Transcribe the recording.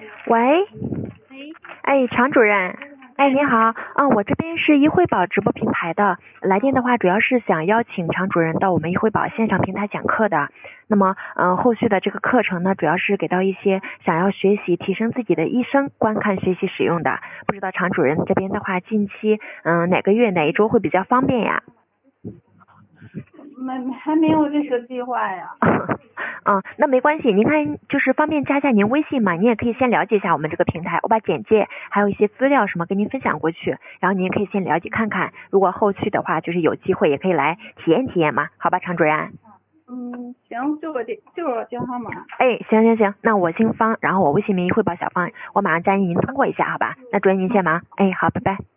喂， 喂， 哎，常主任，哎，你好，我这边是易惠宝直播平台的，来电的话主要是想邀请常主任到我们易惠宝线上平台讲课的。那么，后续的这个课程呢，主要是给到一些想要学习提升自己的医生观看学习使用的。不知道常主任这边的话，近期哪个月哪一周会比较方便呀？ 还没有这个计划呀。 那没关系，您看就是方便加一下您微信嘛，你也可以先了解一下我们这个平台，我把简介还有一些资料什么跟您分享过去，然后您也可以先了解看看，如果后续的话就是有机会也可以来体验体验嘛，好吧，常主任？ 行，就是我电话号码。 哎，行，那我姓方，然后我微信名汇报小方，我马上加您通过一下，好吧？那主任您先忙，哎，好，拜拜。